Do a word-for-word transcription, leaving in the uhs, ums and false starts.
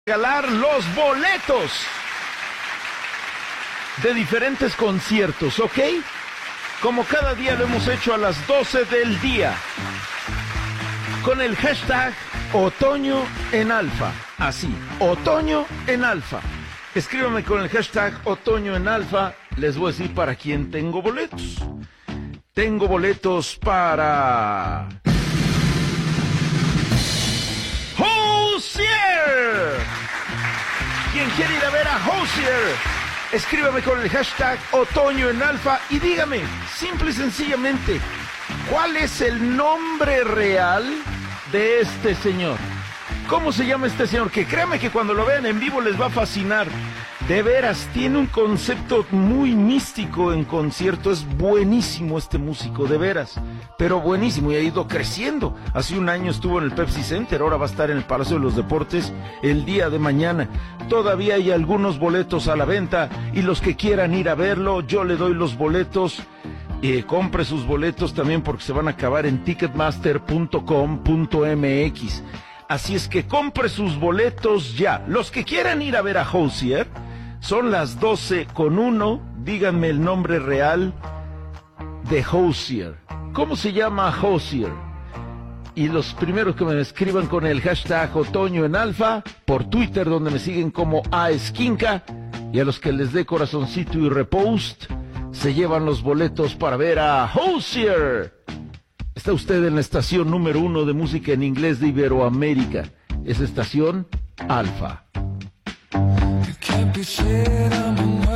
Regalar los boletos de diferentes conciertos, ¿ok? Como cada día lo hemos hecho a las doce del día, con el hashtag Otoño en Alfa. Así, Otoño en Alfa. Escríbame con el hashtag Otoño en Alfa. Les voy a decir para quién tengo boletos. Tengo boletos para... Hozier. ¿Quién quiere ir a ver a Hozier? Escríbame con el hashtag Otoño en Alfa y dígame, simple y sencillamente, ¿cuál es el nombre real de este señor? ¿Cómo se llama este señor? Que créanme que cuando lo vean en vivo les va a fascinar. De veras, tiene un concepto muy místico en concierto. Es buenísimo este músico, de veras. Pero buenísimo, y ha ido creciendo. Hace un año estuvo en el Pepsi Center, ahora va a estar en el Palacio de los Deportes el día de mañana. Todavía hay algunos boletos a la venta, y los que quieran ir a verlo, yo le doy los boletos. Eh, compre sus boletos también porque se van a acabar en ticketmaster punto com punto m x. Así es que compre sus boletos ya. Los que quieran ir a ver a Hozier, son las doce con uno. Díganme el nombre real de Hozier. ¿Cómo se llama Hozier? Y los primeros que me escriban con el hashtag Otoño en Alfa, por Twitter, donde me siguen como aesquinca, y a los que les dé corazoncito y repost, se llevan los boletos para ver a Hozier. Está usted en la estación número uno de música en inglés de Iberoamérica. Es estación Alfa. You can't be shit, I'm